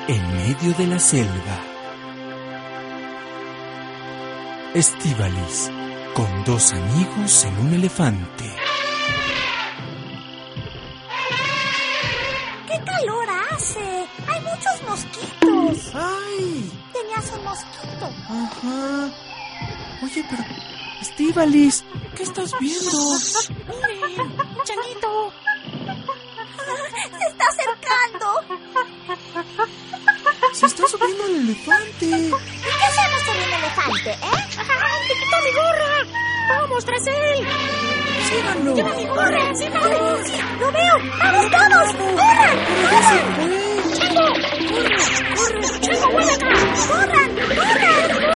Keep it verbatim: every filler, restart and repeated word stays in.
en medio de la selva. Estíbaliz, con dos amigos en un elefante. ¡Qué calor hace! ¡Hay muchos mosquitos! ¡Ay! Tenías un mosquito. Ajá. Oye, pero... Estíbaliz, ¿qué estás viendo? ¡Miren! ¡Un changuito! ¡Se está acercando! Se está subiendo el elefante. ¿Y qué hacemos con un elefante, eh? ¡Ay, te quitó mi gorra! ¡Vamos tras él! ¡Síganlo! ¡Lleva mi gorra! ¡Síganlo! ¡Sí! ¡Lo veo! ¡Vamos todos! ¡Corran! ¡Pero ya se fue! ¡Chango! ¡Corre! ¡Corre! ¡Chango, vuelve acá! ¡Corran! ¡Corran!